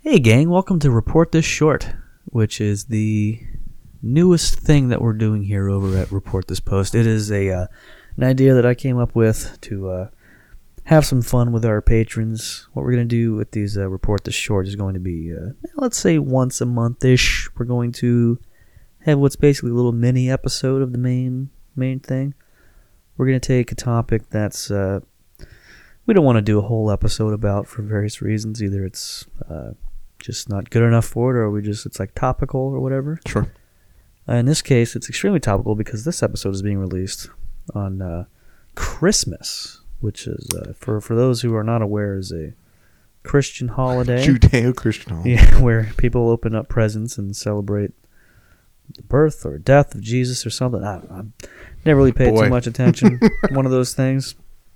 Hey gang, welcome to Report This Short, which is the newest thing that we're doing here over at Report This Post. It is an idea that I came up with to have some fun with our patrons. What we're going to do with these Report This Short is going to be, let's say once a month-ish, we're going to have what's basically a little mini episode of the main thing. We're going to take a topic that's we don't want to do a whole episode about for various reasons. Either it's just not good enough for it, or it's like topical or whatever. Sure. In this case, it's extremely topical because this episode is being released on Christmas, which is, for those who are not aware, is a Christian holiday. Judeo-Christian holiday. Yeah, where people open up presents and celebrate the birth or death of Jesus or something. I never really paid too much attention. One of those things.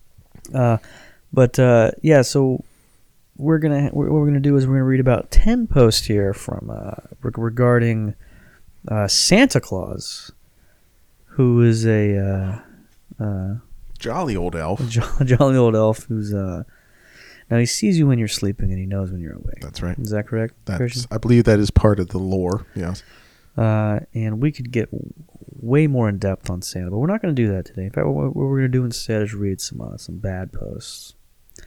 But so what we're gonna do is we're gonna read about 10 posts here from regarding Santa Claus, who is a jolly old elf. Jolly old elf who's now he sees you when you're sleeping and he knows when you're awake. That's right. Is that correct? I believe that is part of the lore. Yes. And we could get way more in depth on Santa, but we're not going to do that today. In fact, what we're going to do instead is read some bad posts.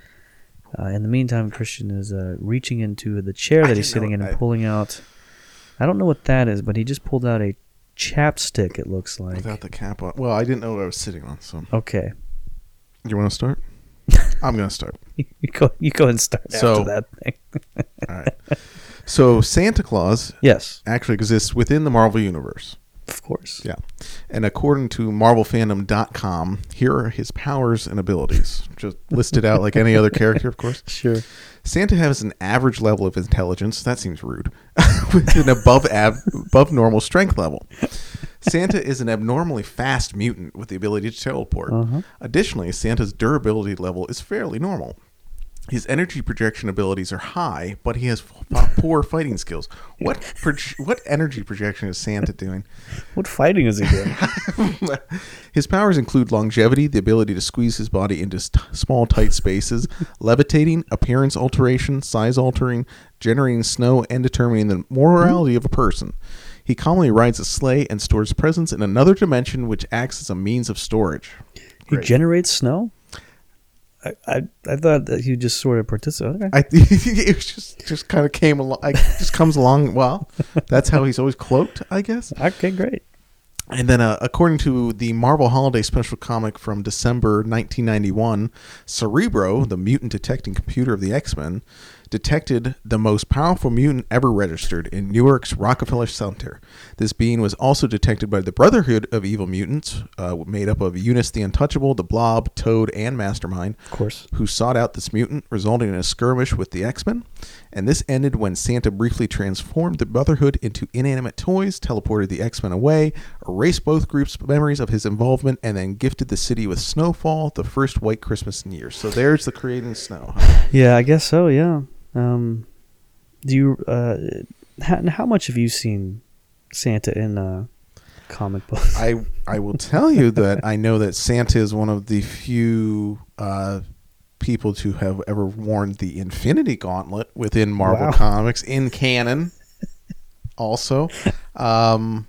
In the meantime, Christian is reaching into the chair that he's sitting in and pulling out. I don't know what that is, but he just pulled out a chapstick. It looks like without the cap on. Well, I didn't know what I was sitting on. So okay. You want to start? I'm going to start. You go ahead and start after that thing. All right. So Santa Claus, yes, actually exists within the Marvel Universe. Of course. Yeah. And according to MarvelFandom.com, here are his powers and abilities. Just listed out like any other character, of course. Sure. Santa has an average level of intelligence. That seems rude. With an above normal strength level. Santa is an abnormally fast mutant with the ability to teleport. Uh-huh. Additionally, Santa's durability level is fairly normal. His energy projection abilities are high, but he has poor fighting skills. What energy projection is Santa doing? What fighting is he doing? His powers include longevity, the ability to squeeze his body into small, tight spaces, levitating, appearance alteration, size altering, generating snow, and determining the morality of a person. He commonly rides a sleigh and stores presents in another dimension, which acts as a means of storage. He generates snow? I thought that you just sort of participated. Okay. It just kind of came along. Just comes along. Well, that's how he's always cloaked, I guess. Okay, great. And then, according to the Marvel Holiday Special comic from December 1991, Cerebro, the mutant detecting computer of the X-Men, detected the most powerful mutant ever registered in Newark's Rockefeller Center. This being was also detected by the Brotherhood of Evil Mutants, made up of Eunice the Untouchable, the Blob, Toad, and Mastermind, of course, who sought out this mutant, resulting in a skirmish with the X-Men. And this ended when Santa briefly transformed the Brotherhood into inanimate toys, teleported the X-Men away, erased both groups' memories of his involvement, and then gifted the city with snowfall, the first white Christmas in years. So there's the creating snow. Huh? Yeah, I guess so, yeah. Do you how much have you seen Santa in comic books? I will tell you that I know that Santa is one of the few people to have ever worn the Infinity Gauntlet within Marvel Comics in canon. Also, don't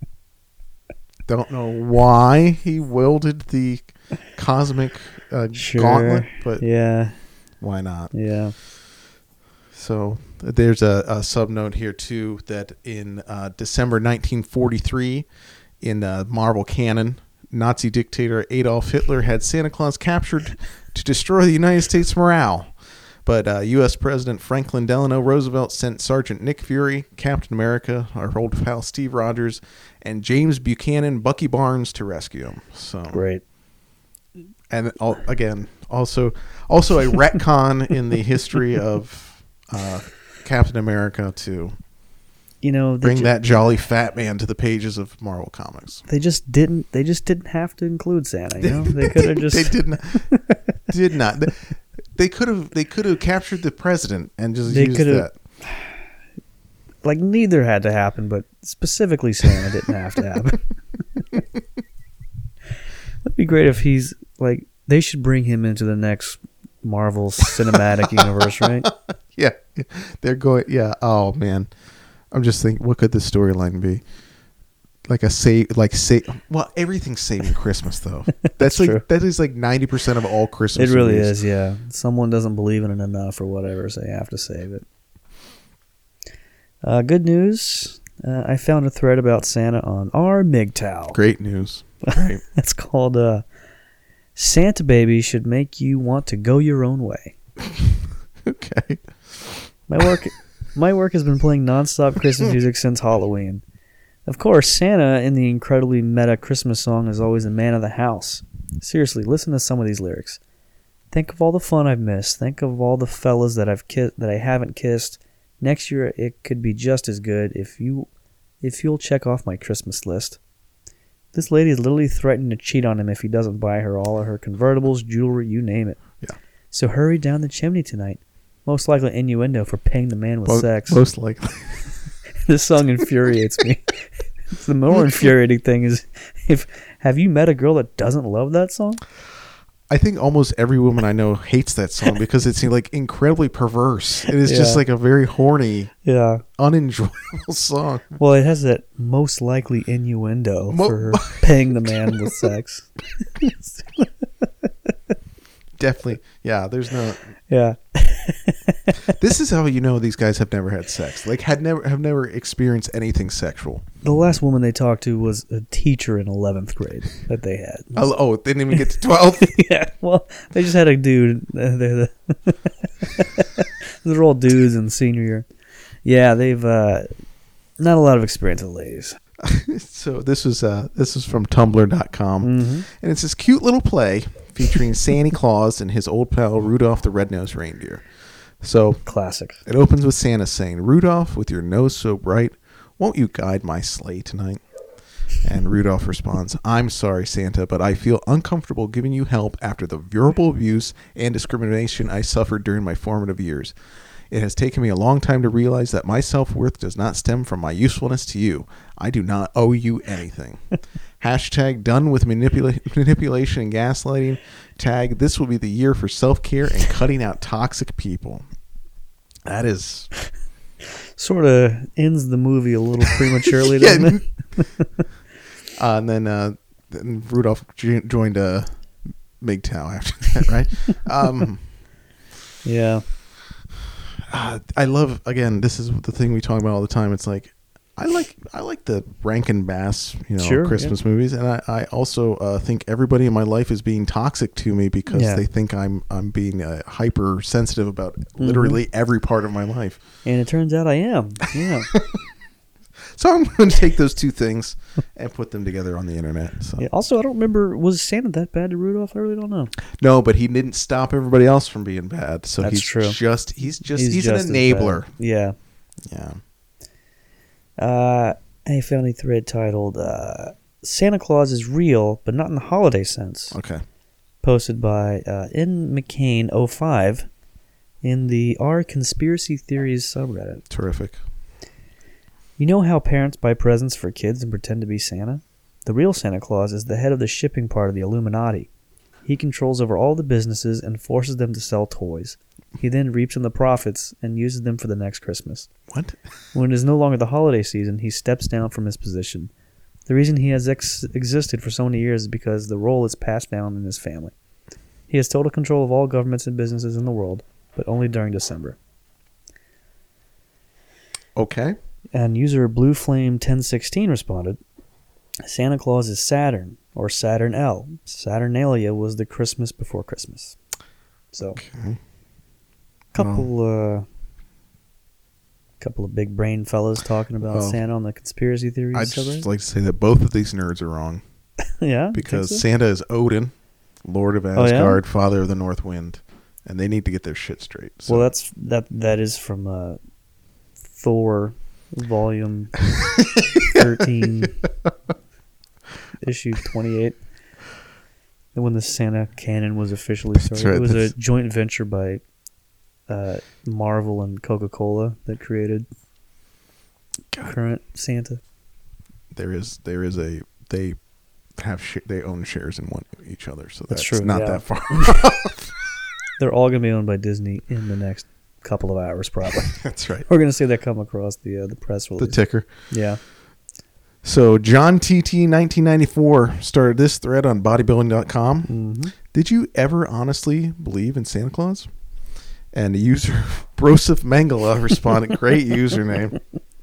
know why he wielded the cosmic gauntlet, but yeah, why not? Yeah. So there's a sub-note here, too, that in December 1943, in Marvel canon, Nazi dictator Adolf Hitler had Santa Claus captured to destroy the United States morale. But U.S. President Franklin Delano Roosevelt sent Sergeant Nick Fury, Captain America, our old pal Steve Rogers, and James Buchanan, Bucky Barnes, to rescue him. So great. And again, also a retcon in the history of Captain America to bring that jolly fat man to the pages of Marvel Comics. They just didn't have to include Santa. They could have just. They did not. They could have captured the president and just used that. Like neither had to happen, but specifically Santa didn't have to happen. It'd be great if he's like. They should bring him into the next Marvel Cinematic Universe, right? Yeah, they're going. Yeah. Oh man, I'm just thinking, what could the storyline be? Like well, everything's saving Christmas though. That's like true. that is like 90% of all Christmas. It really movies. is, yeah. Someone doesn't believe in it enough or whatever, so they have to save it. Good news. I found a thread about Santa on our MGTOW. Great news. Great. It's called Santa Baby Should Make You Want to Go Your Own Way. Okay. My work has been playing nonstop Christmas music since Halloween. Of course, Santa in the incredibly meta Christmas song is always the man of the house. Seriously, listen to some of these lyrics. Think of all the fun I've missed. Think of all the fellas that I haven't kissed. Next year it could be just as good if you'll check off my Christmas list. This lady is literally threatening to cheat on him if he doesn't buy her all of her convertibles, jewelry, you name it. Yeah. So hurry down the chimney tonight. Most likely innuendo for paying the man with sex. Most likely. This song infuriates me. The more infuriating thing is, have you met a girl that doesn't love that song? I think almost every woman I know hates that song because it's like incredibly perverse. It is just like a very horny, unenjoyable song. Well, it has that most likely innuendo for paying the man with sex. Definitely. Yeah, there's no... Yeah. This is how you know these guys have never had sex. Like, have never experienced anything sexual. The last woman they talked to was a teacher in 11th grade that they had. Oh, they didn't even get to 12? Yeah, well, they just had a dude. They're all dudes in senior year. Yeah, they've not a lot of experience with ladies. So this was from Tumblr.com, Mm-hmm. and it's this cute little play featuring Santa Claus and his old pal Rudolph the Red-Nosed Reindeer. So Classic. it opens with Santa saying, "Rudolph, with your nose so bright, won't you guide my sleigh tonight?" And Rudolph responds, "I'm sorry, Santa, but I feel uncomfortable giving you help after the verbal abuse and discrimination I suffered during my formative years. It has taken me a long time to realize that my self-worth does not stem from my usefulness to you. I do not owe you anything." Hashtag done with manipulation and gaslighting. Tag, this will be the year for self-care and cutting out toxic people. That is... Sort of ends the movie a little prematurely, doesn't it? And then Rudolph joined MGTOW after that, right? Yeah. I love, again, this is the thing we talk about all the time. It's like, I like the Rankin Bass, Christmas movies, and I also think everybody in my life is being toxic to me because they think I'm being hypersensitive about literally every part of my life. And it turns out I am. Yeah. So I'm going to take those two things and put them together on the internet. So. Yeah, also, I don't remember, was Santa that bad to Rudolph? I really don't know. No, but he didn't stop everybody else from being bad. So That's true. He's an enabler. Yeah. Yeah. I found a thread titled Santa Claus is real, but not in the holiday sense. Okay. Posted by N. McCain 05 in the R Conspiracy Theories subreddit. Terrific. You know how parents buy presents for kids and pretend to be Santa? The real Santa Claus is the head of the shipping part of the Illuminati. He controls over all the businesses and forces them to sell toys. He then reaps in the profits and uses them for the next Christmas. What? When it is no longer the holiday season, he steps down from his position. The reason he has existed for so many years is because the role is passed down in his family. He has total control of all governments and businesses in the world, but only during December. Okay. And user BlueFlame1016 responded, Santa Claus is Saturn, or Saturn L. Saturnalia was the Christmas before Christmas. So, couple of big brain fellas talking about Santa on the conspiracy theories. I'd just like to say that both of these nerds are wrong. Yeah, because Santa is Odin, Lord of Asgard, Father of the North Wind, and they need to get their shit straight. So. Well, that is from Thor, Volume 13, Issue 28. When the Santa canon was officially started, it was a joint venture by Marvel and Coca-Cola that created current Santa. They own shares in each other, so that's true, not that far. They're all going to be owned by Disney in the next couple of hours, probably. That's right. We're going to see that come across the press release. The ticker. Yeah. So John TT 1994 started this thread on bodybuilding.com. Mm-hmm. Did you ever honestly believe in Santa Claus? And the user Broseph Mangala responded, great username.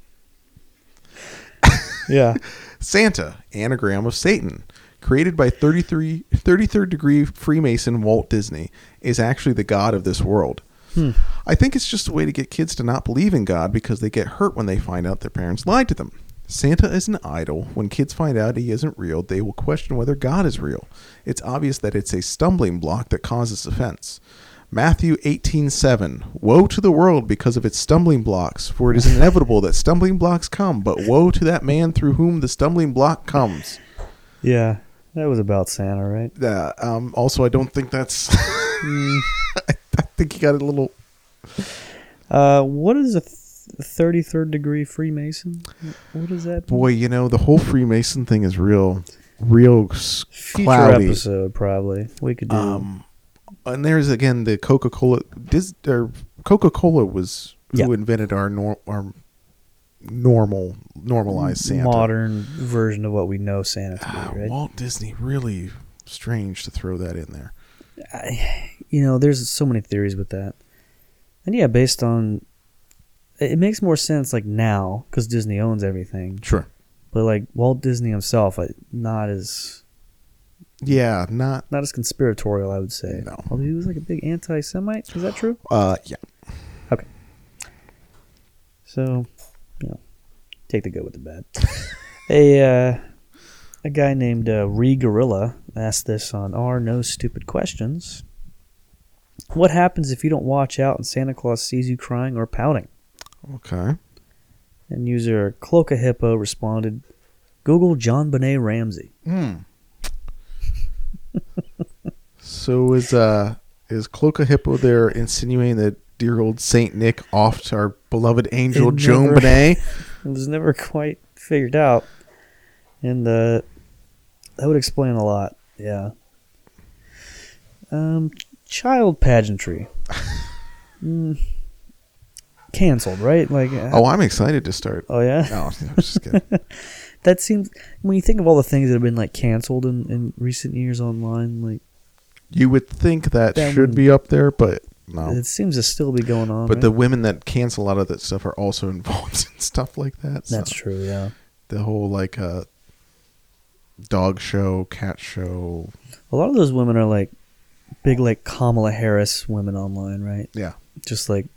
Yeah. Santa, anagram of Satan, created by 33rd degree Freemason Walt Disney, is actually the god of this world. I think it's just a way to get kids to not believe in God because they get hurt when they find out their parents lied to them. Santa is an idol. When kids find out he isn't real, they will question whether God is real. It's obvious that it's a stumbling block that causes offense. Matthew 18:7. Woe to the world because of its stumbling blocks, for it is inevitable that stumbling blocks come, but woe to that man through whom the stumbling block comes. Yeah. That was about Santa, right? Also, I don't think that's... I think you got a little... What is a 33rd degree Freemason? What is that? Boy, the whole Freemason thing is real Future cloudy. episode, probably. We could do... And there's, again, the Coca-Cola... Coca-Cola was who invented our normalized Santa. Modern version of what we know Santa to be, right? Walt Disney, really strange to throw that in there. There's so many theories with that. And yeah, based on... It makes more sense, like, now, because Disney owns everything. Sure. But, like, Walt Disney himself, not as... Yeah, not as conspiratorial, I would say. No. Although he was, like, a big anti-Semite. Is that true? Yeah. Okay. So, take the good with the bad. A guy named Re Gorilla asked this on our No Stupid Questions. What happens if you don't watch out and Santa Claus sees you crying or pouting? Okay. And user Cloaca Hippo responded, Google John Benet Ramsey. So is Cloaca Hippo there insinuating that dear old Saint Nick offed our beloved angel Joan Benet? It was never quite figured out. And that would explain a lot. Yeah. Child pageantry. Canceled, right? Like. I'm excited to start. Oh, yeah? No, I'm just kidding. That seems... When you think of all the things that have been, like, canceled in recent years online, like... You would think that should be up there, but no. It seems to still be going on. But right? the women that cancel a lot of that stuff are also involved in stuff like that. That's true, yeah. The whole, like, dog show, cat show. A lot of those women are, like, big, like, Kamala Harris women online, right? Yeah. Just, like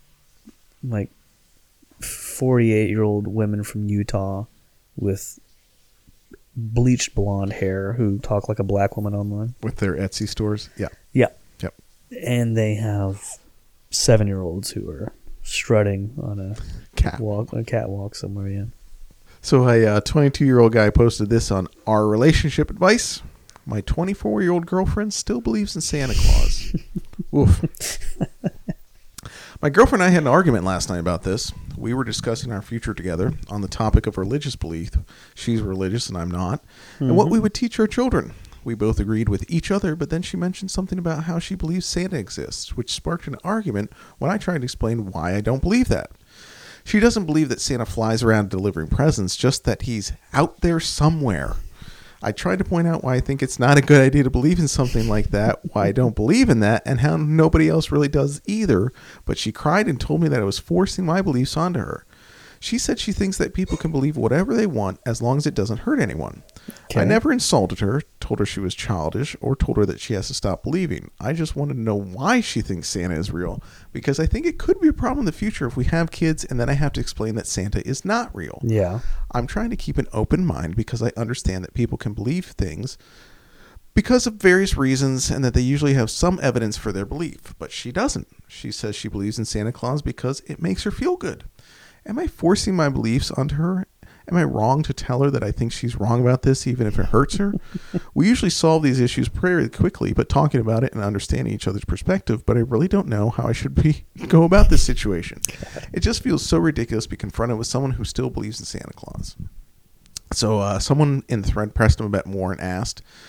48-year-old women from Utah with bleached blonde hair who talk like a black woman online. With their Etsy stores? Yeah. Yeah. Yep. And they have 7-year-olds who are strutting on a catwalk somewhere, yeah. So a 22-year-old guy posted this on our relationship advice. My 24-year-old girlfriend still believes in Santa Claus. Oof. My girlfriend and I had an argument last night about this. We were discussing our future together on the topic of religious belief. She's religious and I'm not. And what we would teach our children. We both agreed with each other, but then she mentioned something about how she believes Santa exists, which sparked an argument when I tried to explain why I don't believe that. She doesn't believe that Santa flies around delivering presents, just that he's out there somewhere. I tried to point out why I think it's not a good idea to believe in something like that, why I don't believe in that, and how nobody else really does either, but she cried and told me that I was forcing my beliefs onto her. She said she thinks that people can believe whatever they want as long as it doesn't hurt anyone. Okay. I never insulted her, told her she was childish, or told her that she has to stop believing. I just wanted to know why she thinks Santa is real, because I think it could be a problem in the future if we have kids and then I have to explain that Santa is not real. Yeah. I'm trying to keep an open mind because I understand that people can believe things because of various reasons and that they usually have some evidence for their belief, but she doesn't. She says she believes in Santa Claus because it makes her feel good. Am I forcing my beliefs onto her? Am I wrong to tell her that I think she's wrong about this, even if it hurts her? We usually solve these issues pretty quickly, but talking about it and understanding each other's perspective, but I really don't know how I should go about this situation. It just feels so ridiculous to be confronted with someone who still believes in Santa Claus. So someone in the thread pressed him a bit more and asked,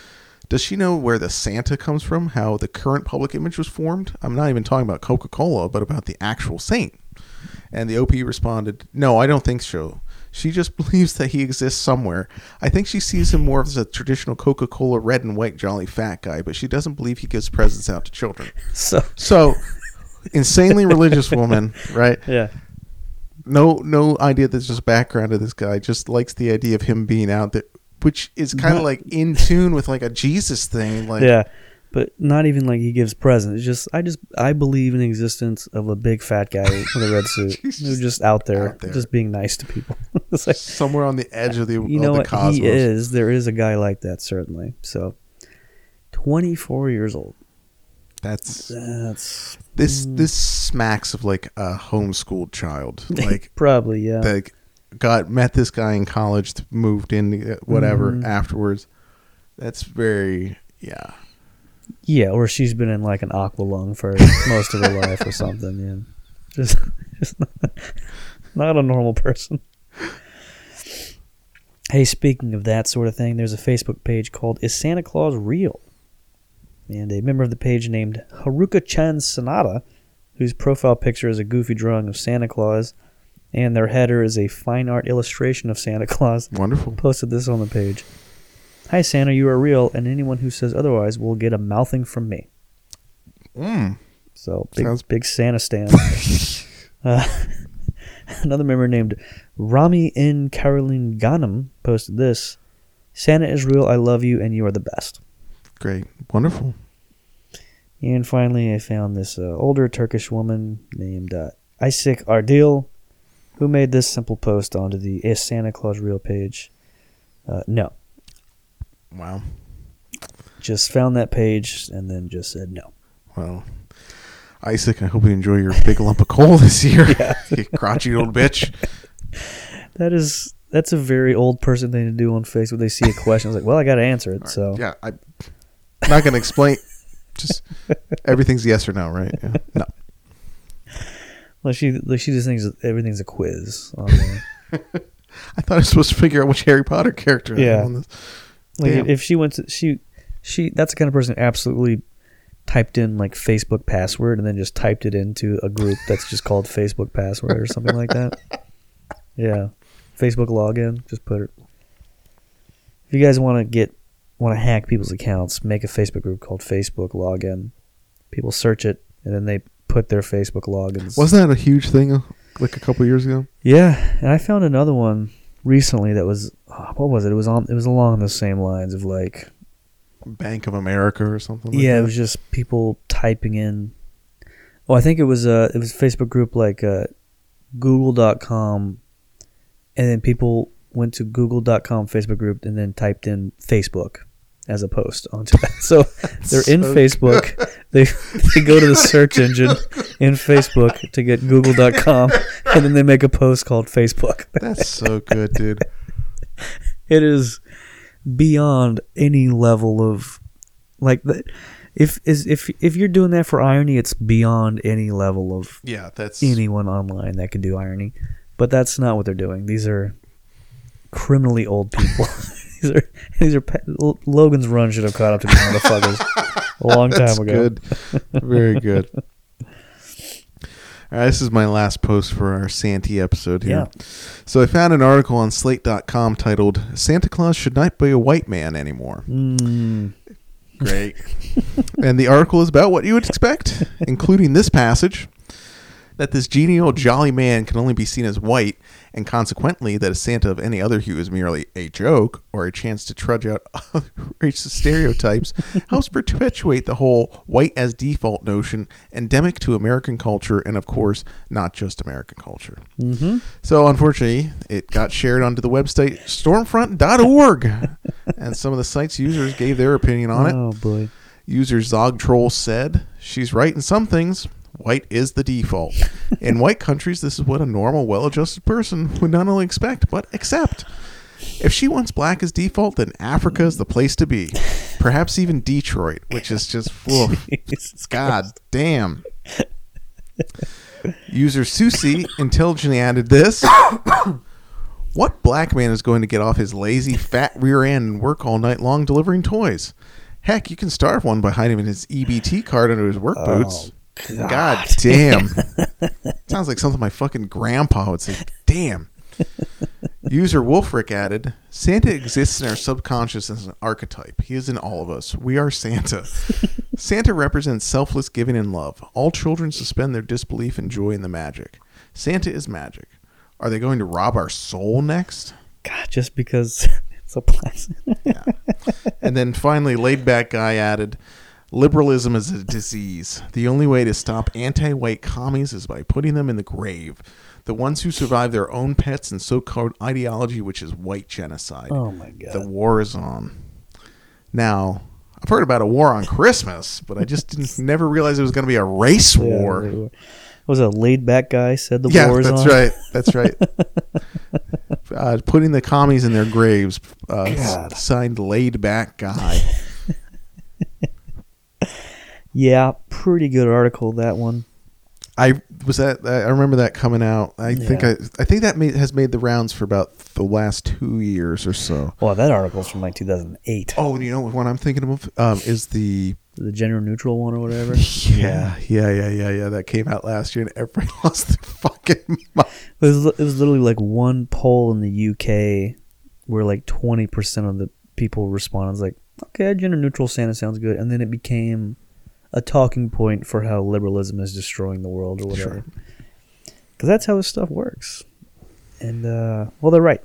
Does she know where the Santa comes from? How the current public image was formed? I'm not even talking about Coca-Cola, but about the actual saint. And the OP responded, "No, I don't think so. She just believes that he exists somewhere. I think she sees him more as a traditional Coca-Cola red and white jolly fat guy, but she doesn't believe he gives presents out to children." So insanely religious woman, right? Yeah. No idea that there's just background to this guy. Just likes the idea of him being out there, which is kind of like in tune with like a Jesus thing. Like, yeah, but not even like he gives presents. It's just I believe in the existence of a big fat guy with a red suit who's just out there, just being nice to people. It's like, somewhere on the edge of the cosmos. He is. There is a guy like that, certainly. So, 24 years old. That's this smacks of like a homeschooled child. Like probably, yeah. Like met this guy in college, moved in whatever afterwards. That's very Yeah, or she's been in like an aqualung for most of her life or something. Yeah, just not a normal person. Hey, speaking of that sort of thing, there's a Facebook page called "Is Santa Claus Real?" And a member of the page named Haruka-chan Sanada, whose profile picture is a goofy drawing of Santa Claus, and their header is a fine art illustration of Santa Claus. Wonderful. Posted this on the page. "Hi, Santa, you are real, and anyone who says otherwise will get a mouthing from me." So, big Santa stand. Another member named Rami N. Caroline Ghanem posted this. "Santa is real, I love you, and you are the best." Great. Wonderful. And finally, I found this older Turkish woman named Isik Ardil, who made this simple post onto the "Is Santa Claus Real?" page. No. Wow. Just found that page and then just said no. Well, Isaac, I hope you enjoy your big lump of coal this year. Yeah. You crotchety old bitch. That's a very old person thing to do on Facebook. They see a question, it's like, well, I got to answer it. Right. So yeah, I'm not going to explain. Just everything's yes or no, right? Yeah. No. Well, she just thinks everything's a quiz on there. I thought I was supposed to figure out which Harry Potter character. Yeah. On this. Like if she went to she that's the kind of person who absolutely typed in like Facebook password and then just typed it into a group that's just called Facebook password or something like that. Yeah. Facebook login, just put it. If you guys want to hack people's accounts, make a Facebook group called Facebook Login. People search it and then they put their Facebook logins. Wasn't that a huge thing like a couple years ago? Yeah, and I found another one recently that was what was it? It was along the same lines of like Bank of America or something like that. It was just people typing in. Oh, I think it was a Facebook group like Google.com, and then people went to Google.com Facebook group and then typed in Facebook as a post onto that. So they're in Facebook. They go to the search engine in Facebook to get Google.com, and then they make a post called Facebook. That's so good, dude. It is beyond any level of like if you're doing that for irony, it's beyond any level of that's anyone online that can do irony. But that's not what they're doing. These are criminally old people. These are Logan's Run should have caught up to these motherfuckers a long time ago. Good, very good. All right, this is my last post for our Santa episode here. Yeah. So I found an article on Slate.com titled "Santa Claus Should Not Be a White Man Anymore." Great. And the article is about what you would expect, including this passage: that this genial, jolly man can only be seen as white, and consequently that a Santa of any other hue is merely a joke or a chance to trudge out racist stereotypes, helps perpetuate the whole white as default notion endemic to American culture, and of course, not just American culture. Mm-hmm. So unfortunately, it got shared onto the website stormfront.org, and some of the site's users gave their opinion on it. Oh, boy. User Zogtroll said, "She's right in some things. White is the default. In white countries, this is what a normal, well-adjusted person would not only expect, but accept. If she wants black as default, then Africa is the place to be. Perhaps even Detroit, which is just, God damn." User Susie intelligently added this: "What black man is going to get off his lazy, fat rear end and work all night long delivering toys? Heck, you can starve one by hiding his EBT card under his work boots. God God. damn. Sounds like something my fucking grandpa would say. Damn. User Wolfric added, Santa exists in our subconscious as an archetype. He is in all of us. We are Santa. Santa represents selfless giving and love. All children suspend their disbelief and joy in the magic. Santa is magic. Are they going to rob our soul next? God, just because it's a plastic. Yeah. And then finally, Laid Back Guy added, liberalism is a disease. The only way to stop anti-white commies is by putting them in the grave. The ones who survive their own pets and so-called ideology, which is white genocide. Oh, my God. The war is on. Now, I've heard about a war on Christmas, but I just never realized it was going to be a race war. Yeah, was a laid back guy said the war is that's on? right. That's right. Putting the commies in their graves. Signed Laid Back Guy. Yeah, pretty good article, that one. I remember that coming out. I think that has made the rounds for about the last 2 years or so. Well, that article's from like 2008. Oh, you know what I'm thinking of is the gender neutral one or whatever. Yeah. That came out last year, and everybody lost their fucking mind. It was literally like one poll in the UK where like 20% of the people responded. It was like, okay, gender neutral Santa sounds good, and then it became a talking point for how liberalism is destroying the world or whatever. Because that's how this stuff works. And, well, they're right.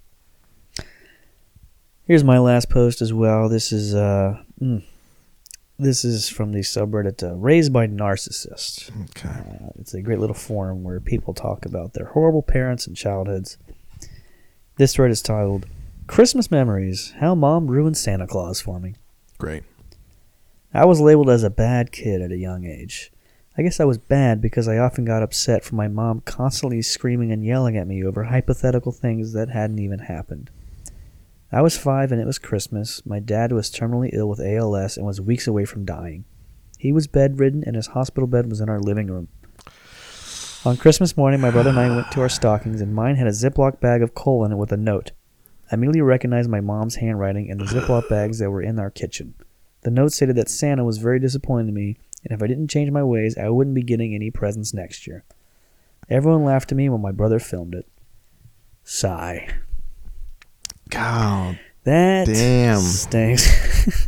Here's my last post as well. This is from the subreddit Raised by Narcissists. Okay. It's a great little forum where people talk about their horrible parents and childhoods. This thread is titled, Christmas Memories, How Mom Ruined Santa Claus for Me. Great. I was labeled as a bad kid at a young age. I guess I was bad because I often got upset from my mom constantly screaming and yelling at me over hypothetical things that hadn't even happened. I was 5 and it was Christmas. My dad was terminally ill with ALS and was weeks away from dying. He was bedridden and his hospital bed was in our living room. On Christmas morning, my brother and I went to our stockings and mine had a Ziploc bag of coal in it with a note. I immediately recognized my mom's handwriting in the Ziploc bags that were in our kitchen. The note stated that Santa was very disappointed in me, and if I didn't change my ways, I wouldn't be getting any presents next year. Everyone laughed at me when my brother filmed it. Sigh. God. That damn stinks.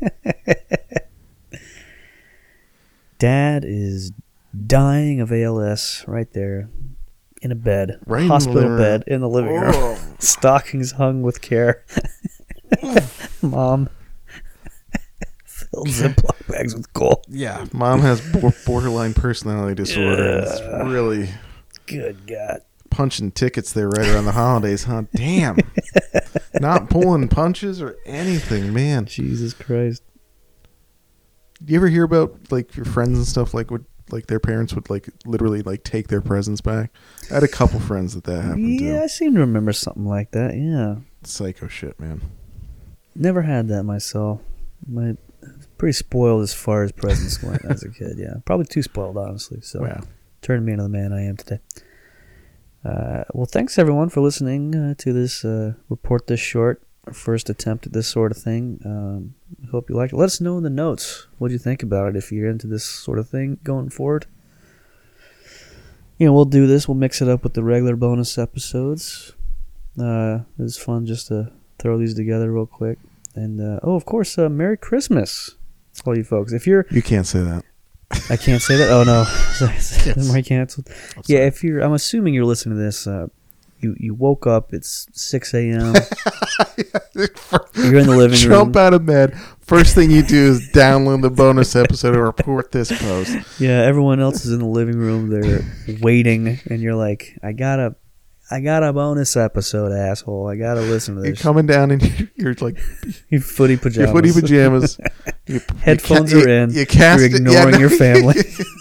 Dad is dying of ALS right there in a bed. Right hospital bed in the living room. Stockings hung with care. Mom filled Ziploc bags with coal. Yeah, Mom has borderline personality disorder. Yeah. It's really good God. Punching tickets there right around the holidays, huh? Damn. Not pulling punches or anything, man. Jesus Christ. Do you ever hear about like your friends and stuff like would like their parents would like literally like take their presents back? I had a couple friends that happened to. Yeah, I seem to remember something like that. Yeah. Psycho shit, man. Never had that myself. Pretty spoiled as far as presents went as a kid. Yeah, probably too spoiled, honestly. So turned me into the man I am today. Well, thanks everyone for listening to this Report This Short, our first attempt at this sort of thing. Hope you liked it. Let us know in the notes what you think about it if you're into this sort of thing going forward. You know, we'll do this. We'll mix it up with the regular bonus episodes. It was fun just to throw these together real quick. And of course, Merry Christmas to all you folks. If you're, you can't say that. I can't say that. Oh no, am I canceled? Yeah, if you're, I'm assuming you're listening to this. You woke up. It's 6 a.m. You're in the living room. Jump out of bed. First thing you do is download the bonus episode or Report This post. Yeah, everyone else is in the living room. They're waiting, and you're like, I got a bonus episode, asshole. I gotta listen to this. You're coming down and you're like your footy pajamas. Headphones are in. You're ignoring your family.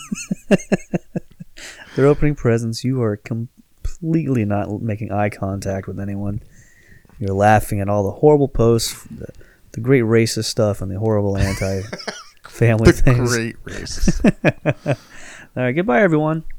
They're opening presents. You are completely not making eye contact with anyone. You're laughing at all the horrible posts, the great racist stuff, and the horrible anti-family things. The great racist. All right, goodbye, everyone.